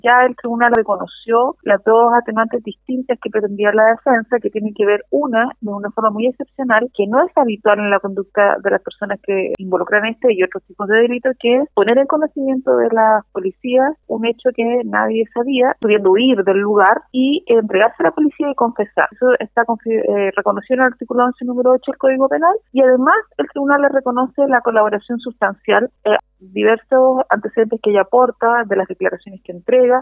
Ya el tribunal reconoció las dos atenuantes distintas que pretendía la defensa, que tienen que ver de una forma muy excepcional, que no es habitual en la conducta de las personas que involucran y otros tipos de delitos, que es poner en conocimiento de las policías un hecho que nadie sabía, pudiendo huir del lugar y entregarse a la policía y confesar. Eso está reconocido en el artículo 11, número 8 del Código Penal, y además el tribunal le reconoce la colaboración sustancial, diversos antecedentes que ella aporta, de las declaraciones que entrega,